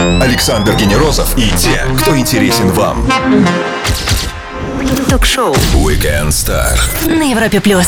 Александр Генерозов и те, кто интересен вам. Ток-шоу Weekend Star на Европе Плюс.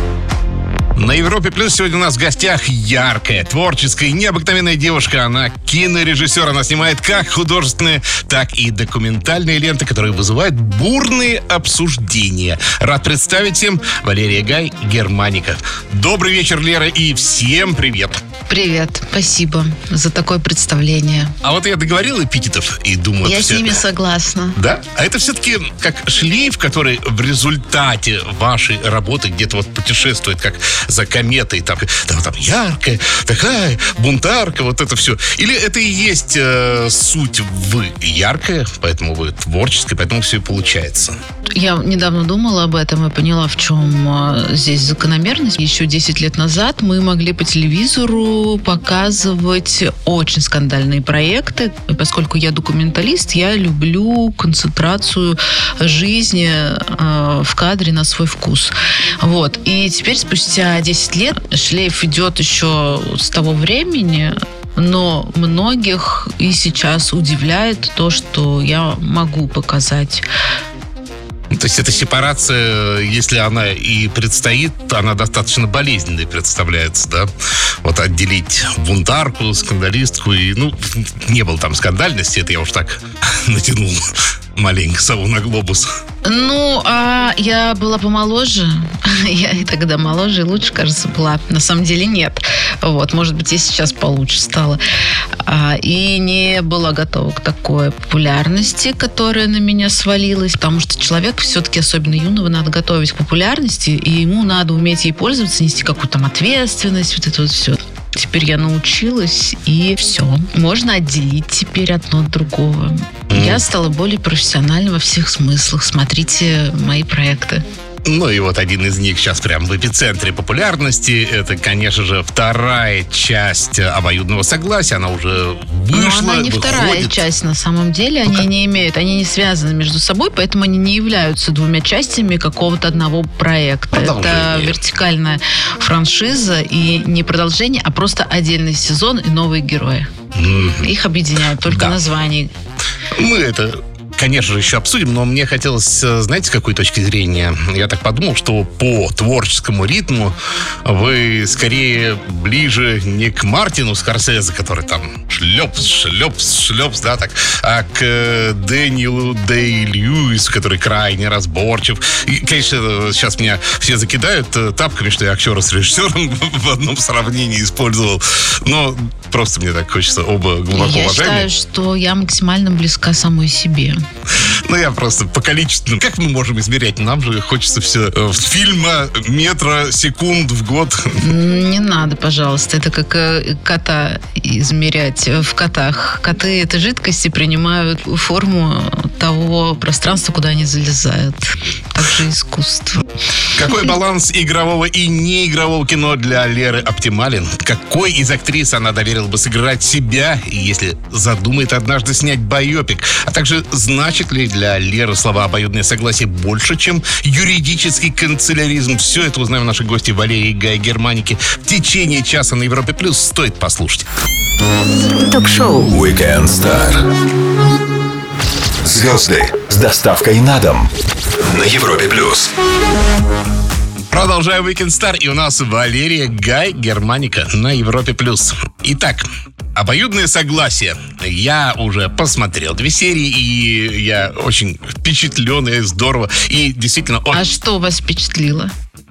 На Европе Плюс сегодня у нас в гостях яркая, творческая, необыкновенная девушка. Она кинорежиссер. Она снимает как художественные, так и документальные ленты, которые вызывают бурные обсуждения. Рад представить всем Валерия Гай Германика. Добрый вечер, Лера, и всем привет. Привет, спасибо за такое представление. А вот я договорил эпитетов и думаю... Я с ними согласна. Да? А это все-таки как шлейф, который в результате вашей работы где-то вот путешествует, как за кометой, там яркая, такая, бунтарка, вот это все. Или это и есть суть вы яркая, поэтому вы творческая, поэтому все и получается? Я недавно думала об этом и поняла, в чем здесь закономерность. Еще 10 лет назад мы могли по телевизору показывать очень скандальные проекты. И поскольку я документалист, я люблю концентрацию жизни в кадре на свой вкус. Вот. И теперь, спустя 10 лет, шлейф идет еще с того времени, но многих и сейчас удивляет то, что я могу показать. То есть эта сепарация, если она и предстоит, она достаточно болезненной представляется, да? Вот отделить бунтарку, скандалистку, и, не было там скандальности, это я уж так натянул маленько сову на глобус. А я была помоложе. Я и тогда моложе и лучше, кажется, была. На самом деле нет. Вот, может быть, и сейчас получше стала. И не была готова к такой популярности, которая на меня свалилась. Потому что человек все-таки, особенно юного, надо готовить к популярности, и ему надо уметь ей пользоваться, нести какую-то там ответственность, вот это вот все. Теперь я научилась, и все. Можно отделить теперь одно от другого. Я стала более профессиональной во всех смыслах. Смотрите мои проекты. И вот один из них сейчас прям в эпицентре популярности. Это, конечно же, вторая часть «Обоюдного согласия». Она уже вышла, но она не выходит. Вторая часть, на самом деле. Они не связаны между собой, поэтому они не являются двумя частями какого-то одного проекта. Это вертикальная франшиза, и не продолжение, а просто отдельный сезон и новые герои. Их объединяют только название. Мы это... конечно же, еще обсудим, но мне хотелось, знаете, с какой точки зрения? Я так подумал, что по творческому ритму вы скорее ближе не к Мартину Скорсезе, который там шлепс, да, так, а к Дэниелу Дэй-Льюису, который крайне разборчив. И, конечно, сейчас меня все закидают тапками, что я актера с режиссером в одном сравнении использовал, но просто мне так хочется оба глубоко уважаемые. Я считаю, что я максимально близка самой себе. Я просто по количеству... Как мы можем измерять? Нам же хочется все фильма, метра, секунд в год. Не надо, пожалуйста. Это как кота измерять в котах. Коты — это жидкости, принимают форму того пространства, куда они залезают. Также искусство. Какой баланс игрового и неигрового кино для Леры оптимален? Какой из актрис она доверила бы сыграть себя, если задумает однажды снять байопик? А также значит ли для Леры слова «обоюдное согласие» больше, чем юридический канцеляризм? Все это узнаем наши гости Валерии Гай Германики в течение часа на Европе Плюс. Стоит послушать. Ток-шоу Weekend Star. Звезды с доставкой на дом на Европе Плюс. Продолжаем Weekend Star, и у нас Валерия Гай Германика на Европе Плюс. Итак, «Обоюдное согласие». Я уже посмотрел 2 серии, и я очень впечатлен, и здорово. И действительно... А что вас впечатлило?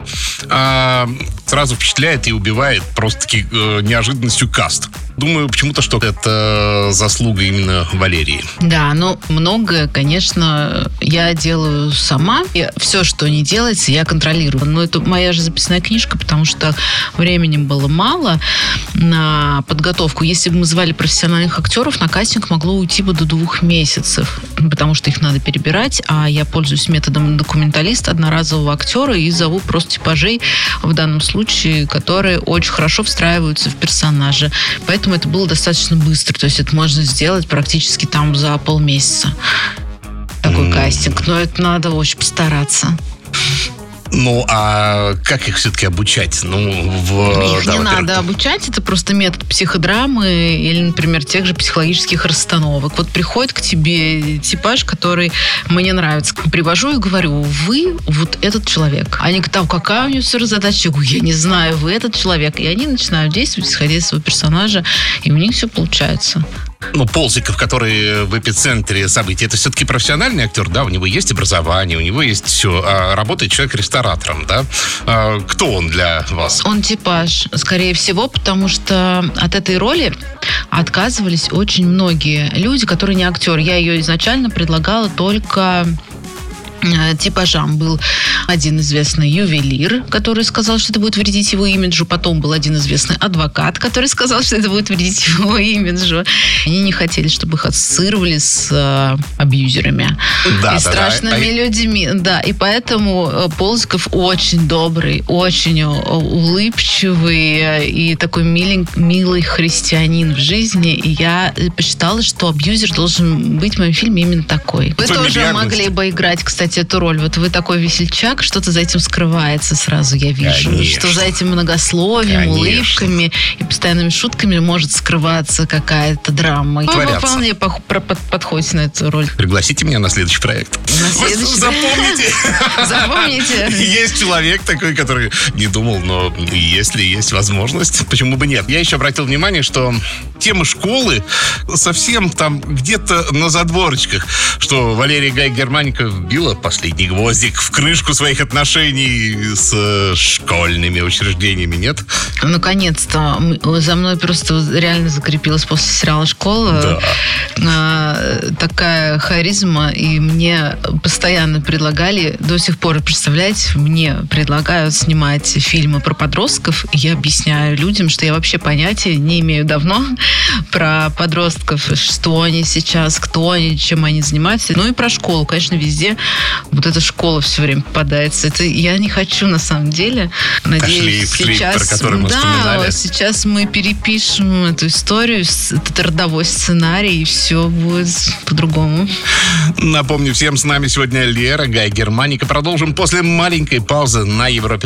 Сразу впечатляет и убивает просто-таки неожиданностью каст. Думаю почему-то, что это заслуга именно Валерии. Да, многое, конечно, я делаю сама. И все, что не делается, я контролирую. Но это моя же записная книжка, потому что времени было мало на подготовку. Если бы мы звали профессиональных актеров, на кастинг могло уйти бы до 2 месяцев, потому что их надо перебирать, а я пользуюсь методом документалиста, одноразового актера, и зову просто типажей, в данном случае, которые очень хорошо встраиваются в персонажа. Поэтому это было достаточно быстро. То есть это можно сделать практически там за полмесяца. Такой кастинг. Но это надо очень постараться. Ну, а как их все-таки обучать? Ну, Их не надо обучать, это просто метод психодрамы или, например, тех же психологических расстановок. Вот приходит к тебе типаж, который мне нравится. Привожу и говорю: вы вот этот человек. Они говорят: а какая у него задача? Я говорю: я не знаю, вы этот человек. И они начинают действовать, исходя из своего персонажа, и у них все получается. Ну, Ползиков, который в эпицентре событий, это все-таки профессиональный актер, да? У него есть образование, у него есть все. А работает человек ресторатором, да? Кто он для вас? Он типаж, скорее всего, потому что от этой роли отказывались очень многие люди, которые не актеры. Я ее изначально предлагала только типажам. Был один известный ювелир, который сказал, что это будет вредить его имиджу. Потом был один известный адвокат, который сказал, что это будет вредить его имиджу. Они не хотели, чтобы их ассоциировали с абьюзерами и страшными людьми. Да, и поэтому Ползиков очень добрый, очень улыбчивый и такой милый христианин в жизни. И я посчитала, что абьюзер должен быть в моем фильме именно такой. Вы тоже могли бы играть, кстати, эту роль. Вот вы такой весельчак, что-то за этим скрывается сразу, я вижу. Конечно. Что за этим многословием, улыбками и постоянными шутками может скрываться какая-то драма. Вы вполне подходите на эту роль. Пригласите меня на следующий проект. Запомните. Есть человек такой, который не думал, но если есть возможность, почему бы нет? Я еще обратил внимание, что тема школы совсем там где-то на задворочках, что Валерия Гай Германика вбила последний гвоздик в крышку своих отношений с школьными учреждениями, нет? Наконец-то. За мной просто реально закрепилась после сериала «Школа» такая харизма, и мне постоянно предлагали, до сих пор, представляете, мне предлагают снимать фильмы про подростков, и я объясняю людям, что я вообще понятия не имею давно про подростков, что они сейчас, кто они, чем они занимаются. Ну и про школу, конечно, везде вот эта школа все время попадается. Это я не хочу, на самом деле. Надеюсь, сейчас... про который мы вспоминали. Сейчас мы перепишем эту историю, этот родовой сценарий, и все будет по-другому. Напомню всем, с нами сегодня Лера Гай Германика. Продолжим после маленькой паузы на Европе+.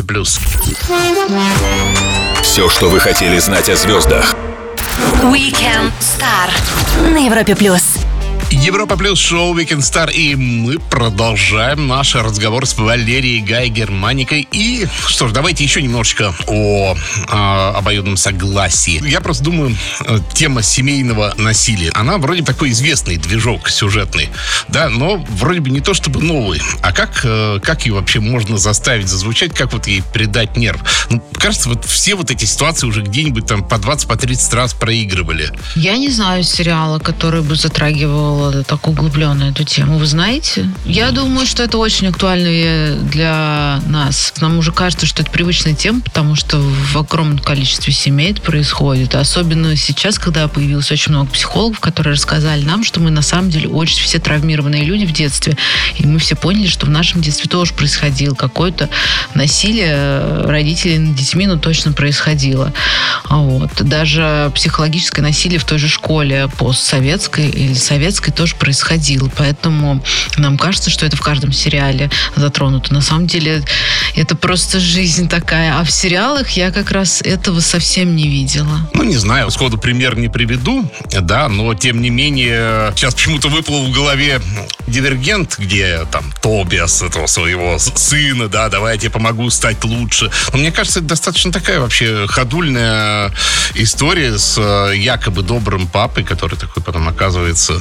Все, что вы хотели знать о звездах. Weekend Star на Европе+. Европа плюс шоу Weekend Star, и мы продолжаем наш разговор с Валерией Гай Германикой. И что ж, давайте еще немножечко о обоюдном согласии. Я просто думаю, тема семейного насилия, она вроде такой известный движок сюжетный, да, но вроде бы не то чтобы новый. А как ее вообще можно заставить зазвучать, как вот ей придать нерв? Ну, кажется, вот все вот эти ситуации уже где-нибудь там по 20, по 30 раз проигрывали. Я не знаю сериала, который бы затрагивал так углубленно эту тему. Вы знаете? Я думаю, что это очень актуально для нас. Нам уже кажется, что это привычная тема, потому что в огромном количестве семей это происходит. Особенно сейчас, когда появилось очень много психологов, которые рассказали нам, что мы на самом деле очень все травмированные люди в детстве. И мы все поняли, что в нашем детстве тоже происходило какое-то насилие родителей над детьми, но точно происходило. Вот. Даже психологическое насилие в той же школе постсоветской или советской тоже происходило. Поэтому нам кажется, что это в каждом сериале затронуто. На самом деле это просто жизнь такая. А в сериалах я как раз этого совсем не видела. Ну, не знаю, сходу пример не приведу, да, но тем не менее сейчас почему-то выплыл в голове «Дивергент», где там Тобиас, этого своего сына, да, давай я тебе помогу стать лучше. Но мне кажется, это достаточно такая вообще ходульная история с якобы добрым папой, который такой потом оказывается...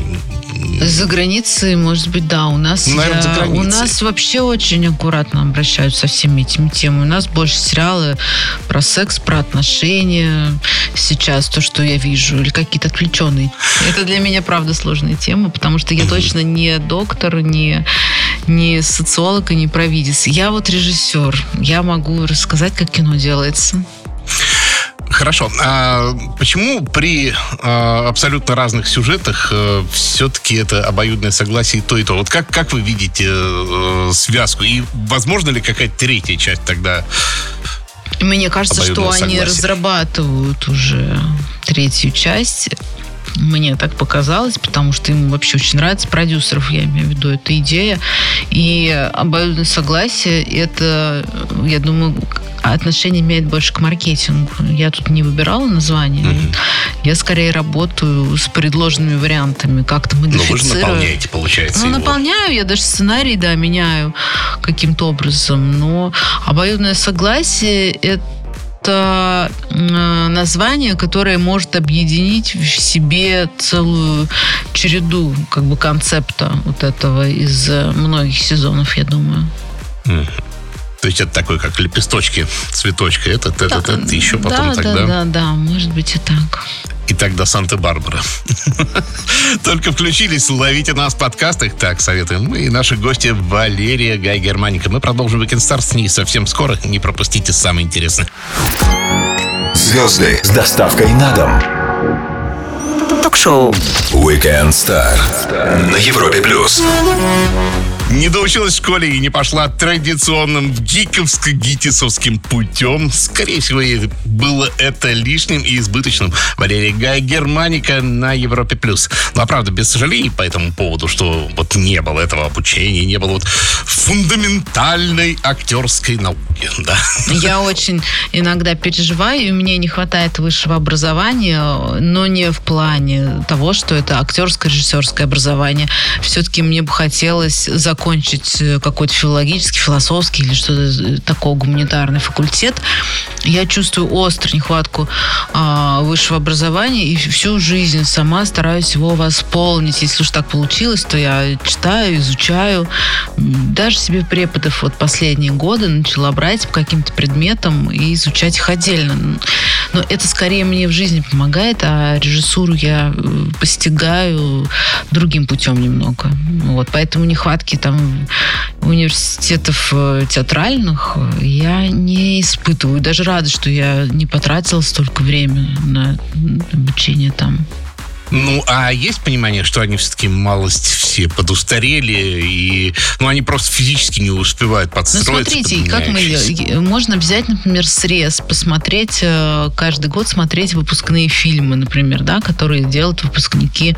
За границей, может быть, да. У нас вообще очень аккуратно обращаются со всеми этими темами. У нас больше сериалы про секс, про отношения. Сейчас то, что я вижу, или какие-то отвлеченные. Это для меня, правда, сложная тема, потому что я точно не доктор, не социолог и не провидец. Я вот режиссер. Я могу рассказать, как кино делается. Хорошо. А почему при абсолютно разных сюжетах все-таки это обоюдное согласие то и то? Вот как вы видите связку? И возможно ли какая-то третья часть тогда? Мне кажется, что они разрабатывают уже третью часть. Мне так показалось, потому что ему вообще очень нравится, продюсеров, я имею в виду, эта идея. И обоюдное согласие, это, я думаю, отношение имеет больше к маркетингу. Я тут не выбирала название. Я скорее работаю с предложенными вариантами, как-то модифицирую. Но вы же наполняете, получается, его. Наполняю, я даже сценарий, да, меняю каким-то образом. Но обоюдное согласие – это название, которое может объединить в себе целую череду как бы концепта вот этого из многих сезонов, я думаю. То есть это такой, как лепесточки, цветочки, это еще потом тогда... Да, может быть и так. И тогда Санта-Барбара. Только включились, ловите нас в подкастах. Так, советуем мы и наши гости Валерия Гай Германика. Мы продолжим Weekend Star с ней совсем скоро. Не пропустите самое интересное. Звезды с доставкой на дом. Ток-шоу Weekend Star на Европе плюс. Не доучилась в школе и не пошла традиционным гиковско-гитисовским путем. Скорее всего, было это лишним и избыточным. Валерия Гай Германика на Европе+. Ну, а правда, без сожалений по этому поводу, что вот не было этого обучения, не было вот фундаментальной актерской науки, да. Я очень иногда переживаю, и мне не хватает высшего образования, но не в плане того, что это актерское, режиссерское образование. Все-таки мне бы хотелось закончить какой-то филологический, философский или что-то такого, гуманитарный факультет. Я чувствую острую нехватку высшего образования и всю жизнь сама стараюсь его восполнить. Если уж так получилось, то я читаю, изучаю. Даже себе преподов вот последние годы начала брать по каким-то предметам и изучать их отдельно. Но это скорее мне в жизни помогает, а режиссуру я постигаю другим путем немного. Вот, поэтому нехватки там университетов театральных я не испытываю. Даже рада, что я не потратила столько времени на обучение там. Ну, а есть понимание, что они все-таки малость все подустарели, и они просто физически не успевают подстроиться? Ну, смотрите, как можно взять, например, срез, посмотреть, каждый год смотреть выпускные фильмы, например, да, которые делают выпускники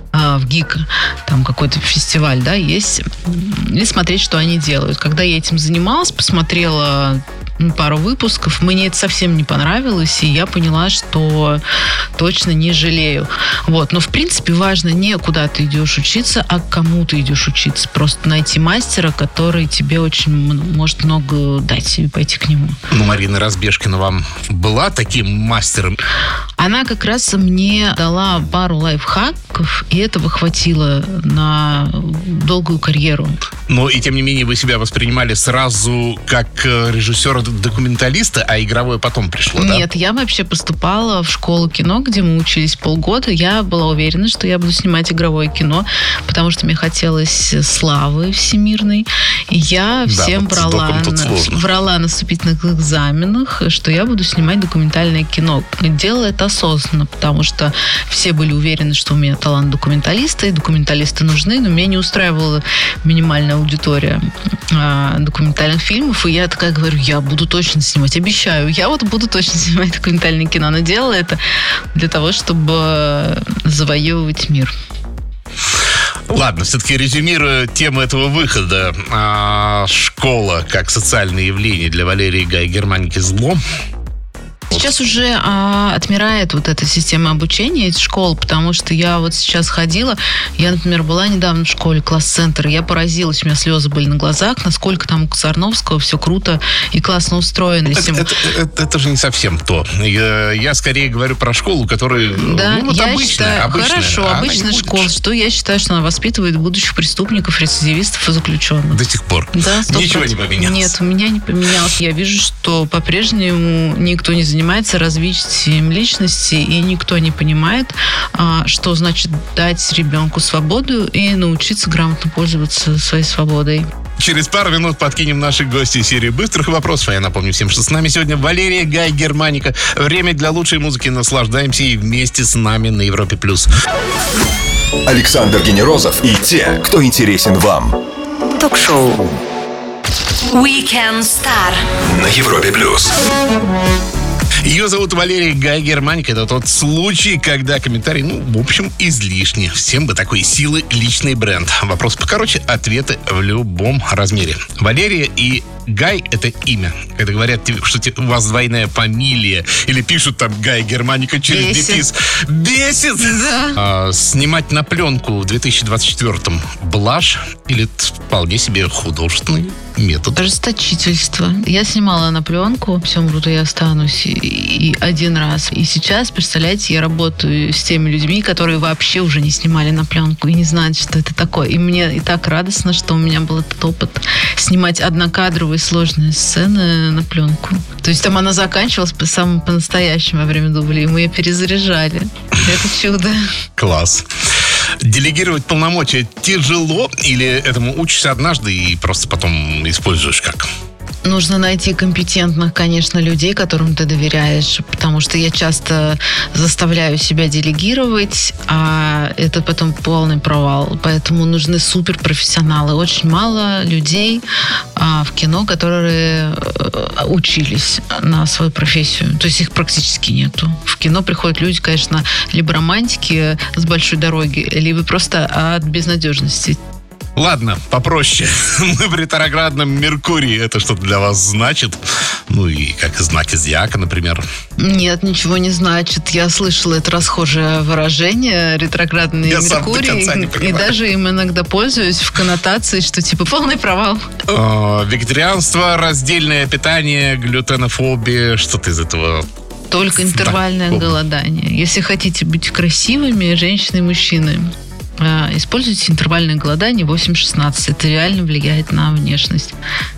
в ГИК. Там какой-то фестиваль, да, есть. И смотреть, что они делают. Когда я этим занималась, посмотрела пару выпусков, мне это совсем не понравилось, и я поняла, что точно не жалею. Вот. Но, в принципе, важно не куда ты идешь учиться, а к кому ты идешь учиться. Просто найти мастера, который тебе очень может много дать, и пойти к нему. Ну, Марина Разбежкина вам была таким мастером? Она как раз мне дала пару лайфхаков, и этого хватило на долгую карьеру. Но и тем не менее вы себя воспринимали сразу как режиссера-документалиста, а игровое потом пришло, да? Нет, я вообще поступала в школу кино, где мы учились полгода. Я была уверена, что я буду снимать игровое кино, потому что мне хотелось славы всемирной. И я всем врала на вступительных экзаменах, что я буду снимать документальное кино. Делала это осознанно, потому что все были уверены, что у меня талант документалиста, и документалисты нужны, но меня не устраивала минимальная аудитория документальных фильмов, и я такая говорю, я буду точно снимать, обещаю, я вот буду точно снимать документальное кино, но делала это для того, чтобы завоевывать мир. Ладно, все-таки резюмируя тему этого выхода, школа как социальное явление для Валерии Гай Германики зло. Сейчас уже отмирает вот эта система обучения из школ, потому что я вот сейчас ходила, я, например, была недавно в школе, класс-центр, я поразилась, у меня слезы были на глазах, насколько там у Сарновского все круто и классно устроено. Это же не совсем то. Я скорее говорю про школу, которая обычная. Хорошо, обычная школа. Что я считаю, что она воспитывает будущих преступников, рецидивистов и заключенных. До сих пор. Да, ничего не поменялось. Нет, у меня не поменялось. Я вижу, что по-прежнему никто не занимается развитием личности, и никто не понимает, что значит дать ребенку свободу и научиться грамотно пользоваться своей свободой. Через пару минут подкинем наших гостей серии быстрых вопросов. А я напомню всем, что с нами сегодня Валерия Гай Германика. Время для лучшей музыки. Наслаждаемся и вместе с нами на Европе+. Александр Генерозов и те, кто интересен вам. Ток-шоу Weekend Star на Европе+. Ее зовут Валерия Гай Германика. Это тот случай, когда комментарий, в общем, излишне. Всем бы такой силы личный бренд. Вопрос покороче, ответы в любом размере. Валерия и Гай — это имя. Когда говорят, что у вас двойная фамилия, или пишут там Гай Германика через дефис. Бесит! Да. Снимать на пленку в 2024-м блажь или вполне себе художественный метод? Расточительство. Я снимала на пленку «Все умрут, и я останусь» и один раз. И сейчас, представляете, я работаю с теми людьми, которые вообще уже не снимали на пленку и не знают, что это такое. И мне и так радостно, что у меня был этот опыт снимать однокадровые сложные сцены на пленку. То есть там она заканчивалась по-настоящему во время дубля, и мы ее перезаряжали. Это чудо. Класс. Делегировать полномочия тяжело или этому учишься однажды и просто потом используешь как? Нужно найти компетентных, конечно, людей, которым ты доверяешь, потому что я часто заставляю себя делегировать, а это потом полный провал. Поэтому нужны суперпрофессионалы. Очень мало людей в кино, которые учились на свою профессию. То есть их практически нету. В кино приходят люди, конечно, либо романтики с большой дороги, либо просто от безнадежности. Ладно, попроще. Мы в ретроградном Меркурии. Это что-то для вас значит? И как знаки зодиака, например. Нет, ничего не значит. Я слышала это расхожее выражение ретроградный Меркурий. И даже им иногда пользуюсь в коннотации, что типа полный провал. Вегетарианство, раздельное питание, глютенофобия. Что-то из этого... Только интервальное голодание. Если хотите быть красивыми, женщины и мужчины, используйте интервальное голодание 8-16. Это реально влияет на внешность.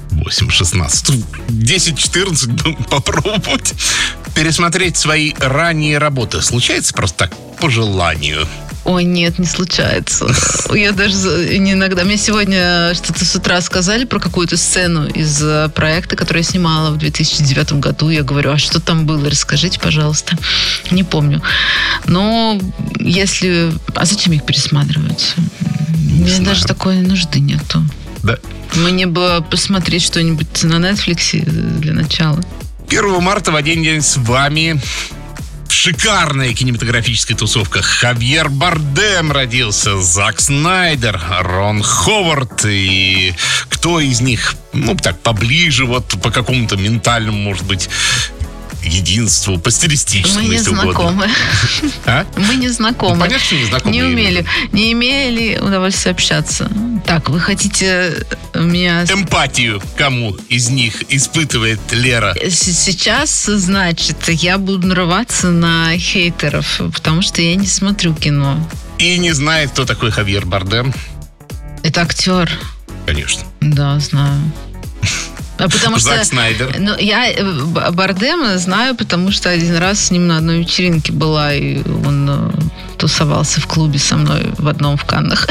8-16. 10-14 попробовать. Пересмотреть свои ранние работы случается просто так, по желанию? Ой, нет, не случается. Я даже иногда... Мне сегодня что-то с утра сказали про какую-то сцену из проекта, который я снимала в 2009 году. Я говорю, а что там было? Расскажите, пожалуйста. Не помню. Но если... А зачем их пересматривать? Мне даже такой нужды нету. Да. Мне бы посмотреть что-нибудь на Netflix для начала. 1 марта в один день с вами... Шикарная кинематографическая тусовка. Хавьер Бардем родился, Зак Снайдер, Рон Ховард. И кто из них, так, поближе, по какому-то ментальному, может быть, единству, по стилистическому, мы не если знакомы. А? Мы не знакомы. Понятно, что не знакомы. Не имели удовольствия общаться. Так, вы хотите меня... Эмпатию кому из них испытывает Лера? Сейчас, значит, я буду нарываться на хейтеров, потому что я не смотрю кино. И не знает, кто такой Хавьер Бардем? Это актер. Конечно. Да, знаю. Потому Зак что, Снайдер. Я Бардема знаю, потому что один раз с ним на одной вечеринке была, и он тусовался в клубе со мной в одном в Каннах.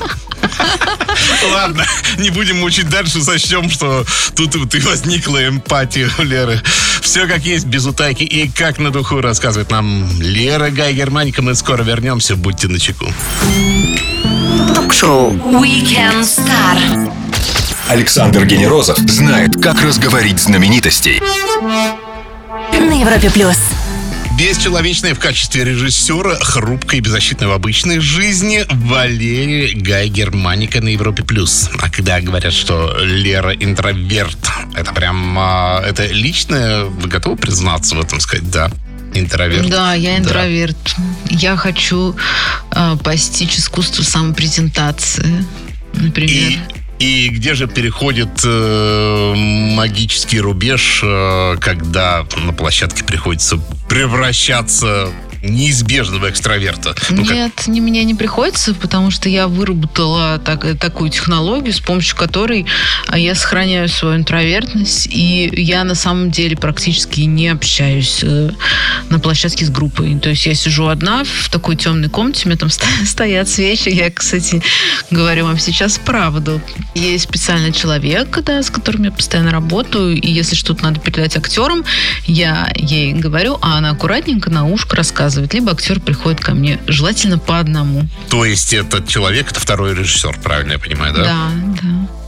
Ладно, не будем мучить дальше, сочтем, что тут и возникла эмпатия у Леры. Все как есть, без утайки и как на духу, рассказывает нам Лера Гай Германика. Мы скоро вернемся, будьте начеку. Ток-шоу Weekend Star. Александр Генерозов знает, как разговорить знаменитостей. На Европе плюс. Бесчеловечная в качестве режиссера, хрупкая и беззащитная в обычной жизни Валерия Гай Германика на Европе плюс. А когда говорят, что Лера интроверт, это прям это личное, вы готовы признаться в этом, сказать, да? Интроверт. Да, я интроверт. Да. Я хочу постичь искусство самопрезентации, например. И где же переходит магический рубеж, когда на площадке приходится превращаться неизбежного экстраверта? Нет, мне не приходится, потому что я выработала такую технологию, с помощью которой я сохраняю свою интровертность, и я на самом деле практически не общаюсь на площадке с группой. То есть я сижу одна в такой темной комнате, у меня там стоят свечи. Я, кстати, говорю вам сейчас правду. Есть специальный человек, с которым я постоянно работаю, и если что-то надо передать актерам, я ей говорю, а она аккуратненько на ушко рассказывает. Либо актер приходит ко мне, желательно по одному. То есть этот человек, это второй режиссер, правильно я понимаю, да? Да.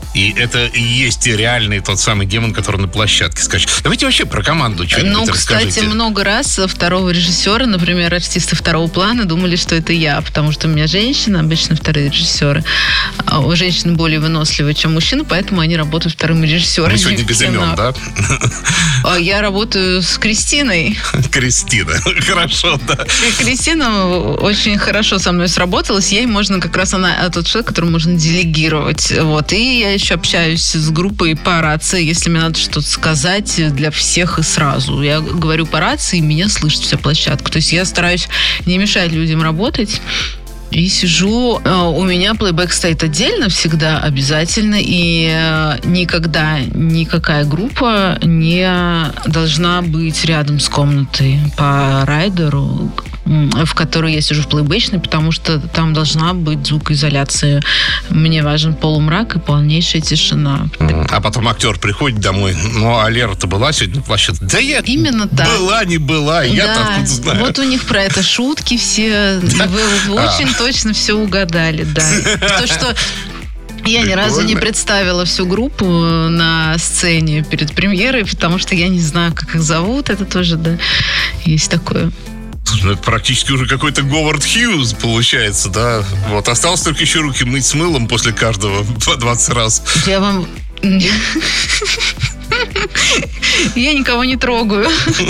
И это и есть реальный тот самый демон, который на площадке скачет. Давайте вообще про команду что-нибудь расскажите. Кстати, много раз второго режиссера, например, артисты второго плана думали, что это я, потому что у меня женщина, обычно вторые режиссеры. У женщин более выносливые, чем мужчины, поэтому они работают вторыми режиссерами. Мы сегодня без имен, да? Я работаю с Кристиной. Кристина, хорошо, да. Кристина очень хорошо со мной сработалась. Ей можно как раз, она тот человек, которому можно делегировать. Вот. И я еще общаюсь с группой по рации, если мне надо что-то сказать для всех и сразу. Я говорю по рации, и меня слышит вся площадка. То есть я стараюсь не мешать людям работать. И сижу, у меня плейбэк стоит отдельно всегда, обязательно, и никогда никакая группа не должна быть рядом с комнатой по райдеру, в которой я сижу в плейбэчной, потому что там должна быть звукоизоляция. Мне важен полумрак и полнейшая тишина. А потом актер приходит домой. Ну, а Лера-то была сегодня на площадке? Да я именно так. Была, не была, я-то откуда знаю. Вот у них про это шутки все. Вы очень точно все угадали, да. То, что я ни разу не представила всю группу на сцене перед премьерой, потому что я не знаю, как их зовут. Это тоже, да, есть такое. Это практически уже какой-то Говард Хьюз получается, да? Вот, осталось только еще руки мыть с мылом после каждого по 20 раз. Я вам... Я никого не трогаю.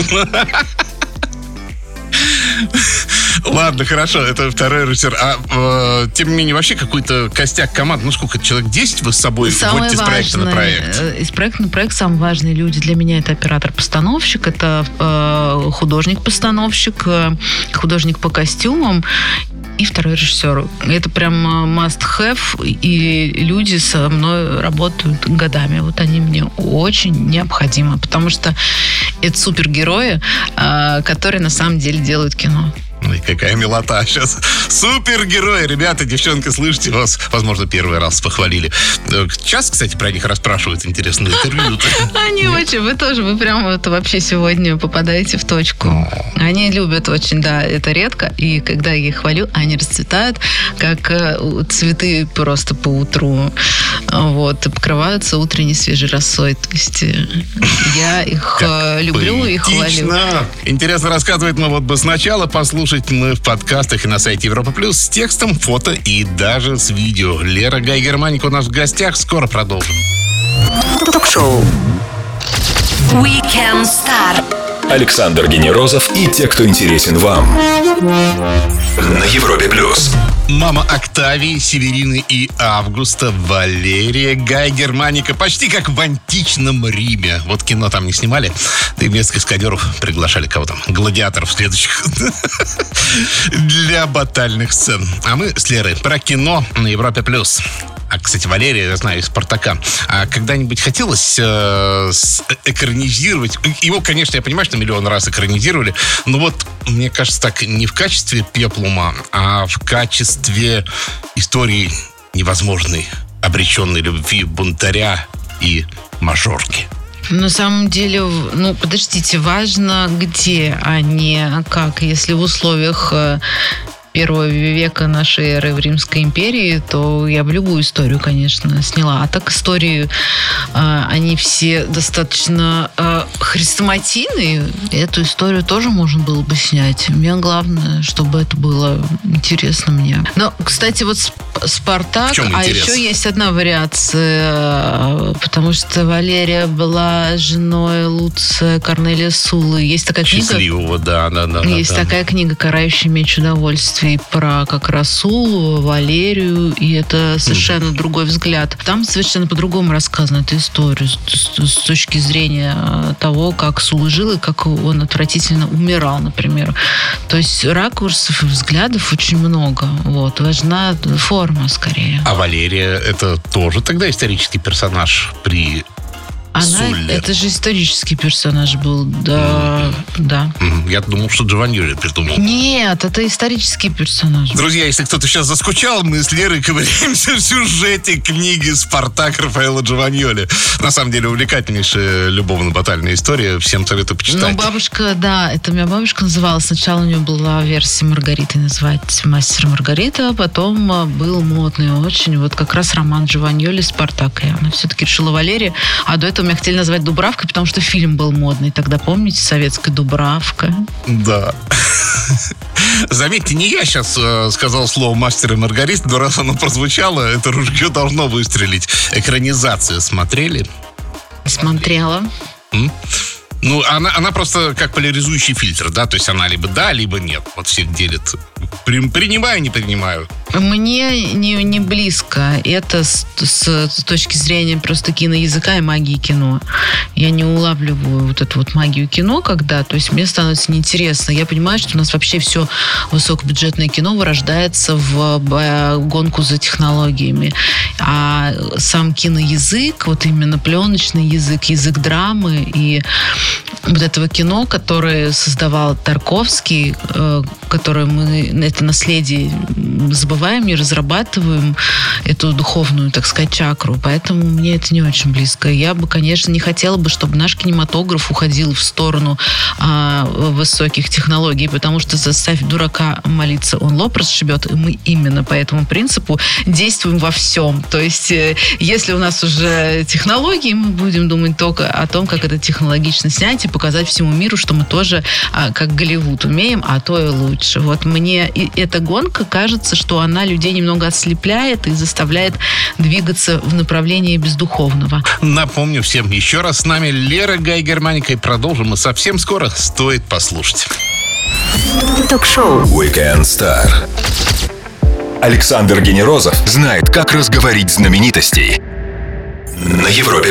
Ладно, хорошо, это второй режиссер. Тем не менее, вообще какой-то костяк команд, ну сколько, человек 10 вы с собой вводите из проекта на проект? Из проекта на проект самые важные люди для меня — это оператор-постановщик, это художник-постановщик, художник по костюмам и второй режиссер. Это прям must-have, и люди со мной работают годами. Вот они мне очень необходимы, потому что это супергерои, которые на самом деле делают кино. Ой, какая милота сейчас. Супергерои, ребята, девчонки, слышите, вас, возможно, первый раз похвалили. Сейчас, кстати, про них расспрашивают интересные интервью. Они очень, вы прям вот вообще сегодня попадаете в точку. Они любят очень, да, это редко, и когда я их хвалю, они расцветают, как цветы просто по утру. Вот, и покрываются утренней свежей росой. То есть я их люблю и хвалю. Интересно рассказывать, но вот бы сначала послушать мы в подкастах и на сайте Европа Плюс с текстом, фото и даже с видео. Лера Гай-Германика у нас в гостях. Скоро продолжим. Ток-шоу Weekend Star. Александр Генерозов и те, кто интересен вам. На Европе Плюс. Мама Октавии, Северины и Августа, Валерия Гай-Германика. Почти как в античном Риме. Вот кино там не снимали. Да и вместо каскадеров приглашали кого там? Гладиаторов следующих. Для батальных сцен. А мы с Лерой про кино на Европе Плюс. А, кстати, Валерия, я знаю, из «Спартака». А когда-нибудь хотелось экранизировать? Его, конечно, я понимаю, что миллион раз экранизировали, но вот, мне кажется, так, не в качестве пеплума, а в качестве истории невозможной, обреченной любви бунтаря и мажорки. На самом деле, ну, подождите, важно где, а не как. Если в условиях первого века нашей эры в Римской империи, то я бы любую историю, конечно, сняла. А так истории, они все достаточно хрестоматийные. Эту историю тоже можно было бы снять. Мне главное, чтобы это было интересно мне. Но, кстати, вот «Спартак», а еще есть одна вариация, потому что Валерия была женой Луция Корнелия Суллы. Есть такая книга. Счастливого, да. Есть такая книга «Карающий меч удовольствий», про как раз Суллу, Валерию, и это совершенно другой взгляд. Там совершенно по-другому рассказана эта история с точки зрения того, как Сулла жил и как он отвратительно умирал, например. То есть ракурсов и взглядов очень много. Вот. Важна форма, скорее. А Валерия — это тоже тогда исторический персонаж при Суллер. Это же исторический персонаж был, да. Да. Я думал, что Джованьоли придумал. Нет, это исторический персонаж. Друзья, если кто-то сейчас заскучал, мы с Лерой ковыряемся в сюжете книги «Спартак» Рафаэлло Джованьоли. На самом деле, увлекательнейшая любовно-батальная история. Всем советую почитать. Ну, бабушка, да, это у меня бабушка называла. Сначала у нее была версия Маргариты, называется «Мастер и Маргарита», а потом был модный очень, вот как раз роман Джованьоли «Спартак». И она все-таки решила Валерия. А до этого меня хотели назвать Дубравкой, потому что фильм был модный. Тогда, помните, советская Дубравка? Да. Заметьте, не я сейчас сказал слово «Мастер и Маргарита», но раз оно прозвучало, это ружье должно выстрелить. Экранизацию смотрели? Смотрела. Ну, она просто как поляризующий фильтр, да? То есть она либо да, либо нет. Вот всех делит. Принимаю, не принимаю. Мне не близко это с точки зрения просто киноязыка и магии кино. Я не улавливаю вот эту вот магию кино, когда, то есть мне становится неинтересно. Я понимаю, что у нас вообще все высокобюджетное кино вырождается в гонку за технологиями. А сам киноязык, вот именно пленочный язык, язык драмы и вот этого кино, которое создавал Тарковский, которое мы, это наследие забываем, не разрабатываем эту духовную, так сказать, чакру. Поэтому мне это не очень близко. Я бы, конечно, не хотела бы, чтобы наш кинематограф уходил в сторону высоких технологий, потому что заставь дурака молиться, он лоб расшибет, и мы именно по этому принципу действуем во всем. То есть, если у нас уже технологии, мы будем думать только о том, как это технологично снять и показать всему миру, что мы тоже, как Голливуд, умеем, а то и лучше. Вот мне и эта гонка, кажется, что она людей немного ослепляет и заставляет двигаться в направлении бездуховного. Напомню всем еще раз, с нами Лера Гай-Германика, и продолжим мы совсем скоро. Стоит послушать. Ток-шоу Weekend Star. Александр Генерозов знает, как разговорить знаменитостей на Европе+.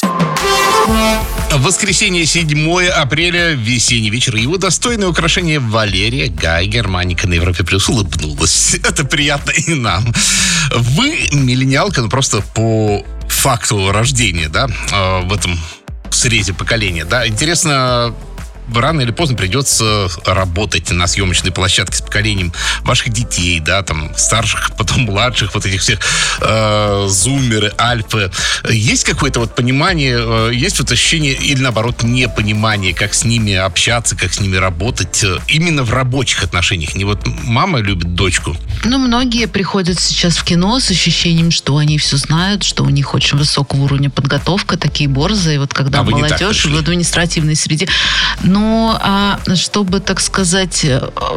В воскресенье, 7 апреля, весенний вечер. Его достойное украшение Валерия Гай-Германика на Европе Плюс улыбнулась. Это приятно и нам. Вы миллениалка, ну просто по факту рождения, да, в этом срезе поколения, да. Интересно, рано или поздно придется работать на съемочной площадке с поколением ваших детей, да, там, старших, потом младших, вот этих всех зумеры, альфы. Есть какое-то вот понимание, есть вот ощущение или, наоборот, непонимание, как с ними общаться, как с ними работать, именно в рабочих отношениях? Не вот мама любит дочку. Ну, многие приходят сейчас в кино с ощущением, что они все знают, что у них очень высокого уровня подготовка, такие борзые, вот когда молодежь в административной среде. Но чтобы, так сказать,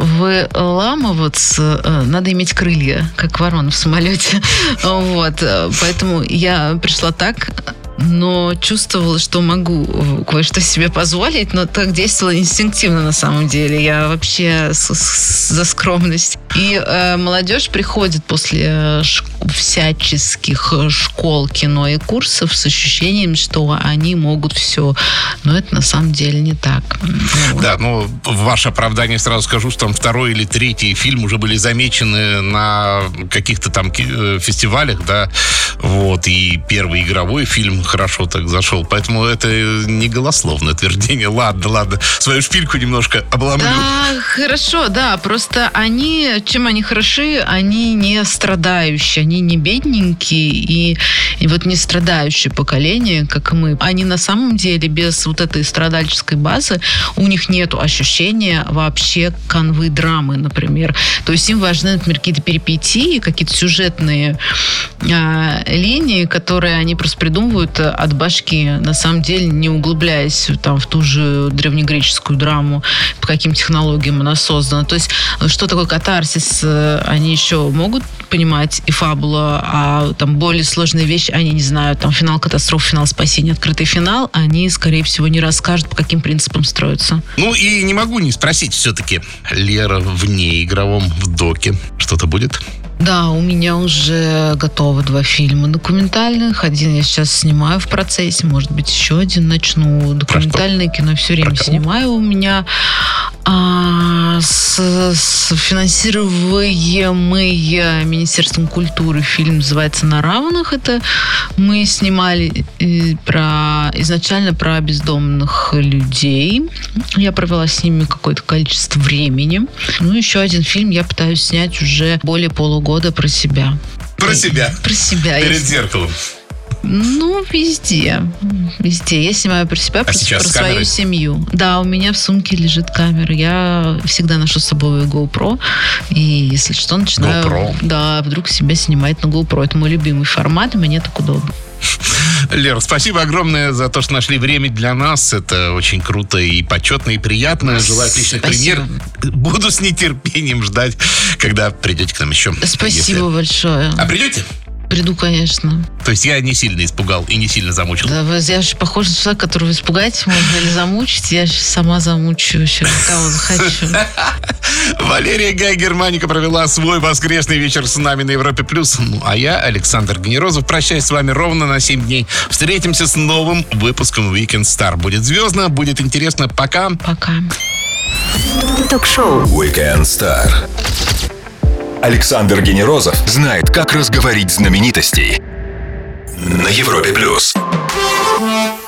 выламываться, надо иметь крылья, как ворона в самолете. Вот. Поэтому я пришла так, но чувствовала, что могу кое-что себе позволить, но так действовала инстинктивно на самом деле. Я вообще за скромность. И молодежь приходит после всяческих школ кино и курсов с ощущением, что они могут все. Но это на самом деле не так. Да, но в ваше оправдание сразу скажу, что там 2-й или 3-й фильм уже были замечены на каких-то там фестивалях, да, вот, и 1-й игровой фильм хорошо так зашел. Поэтому это не голословное утверждение. Ладно, свою шпильку немножко обломлю. Да, хорошо, да. Просто чем они хороши, они не страдающие, они не бедненькие и вот не страдающее поколение, как мы. Они на самом деле без вот этой страдальческой базы, у них нет ощущения вообще канвы драмы, например. То есть им важны, например, какие-то перипетии, какие-то сюжетные линии, которые они просто придумывают от башки, на самом деле не углубляясь там в ту же древнегреческую драму, по каким технологиям она создана. То есть что такое катарсис, они еще могут понимать, и фабула, а там более сложные вещи они не знают. Там финал катастрофы, финал спасения, открытый финал, они, скорее всего, не расскажут, по каким принципам строятся. Ну и не могу не спросить все-таки, Лера, вне игровом, в доке что-то будет? Да, у меня уже готовы 2 фильма документальных. Один я сейчас снимаю в процессе, может быть, еще один начну. Документальное кино все время снимаю у меня. Финансируемый Министерством культуры фильм называется «На равных». Это мы снимали изначально про бездомных людей. Я провела с ними какое-то количество времени. Ну, еще один фильм я пытаюсь снять уже более полугода про себя. Про себя? Про себя. Перед зеркалом? Ну, везде. Везде. Я снимаю про себя, про свою семью. Да, у меня в сумке лежит камера. Я всегда ношу с собой GoPro. И если что, начинаю... GoPro? Да, вдруг себя снимать на GoPro. Это мой любимый формат, и мне так удобно. Лер, спасибо огромное за то, что нашли время для нас. Это очень круто и почетно, и приятно. Желаю отличных премьер. Буду с нетерпением ждать, когда придете к нам еще. Спасибо большое. А придете? Приду, конечно. То есть я не сильно испугал и не сильно замучил? Да, я же похожа на человека, которого испугать можно или замучить. Я же сама замучу еще, кого захочу. Валерия Гай-Германика провела свой воскресный вечер с нами на Европе+. Ну, а я, Александр Генерозов, прощаюсь с вами ровно на 7 дней. Встретимся с новым выпуском Weekend Star. Будет звездно, будет интересно. Пока. Пока. Ток-шоу Weekend Star. Александр Генерозов знает, как разговорить знаменитостей на Европе+.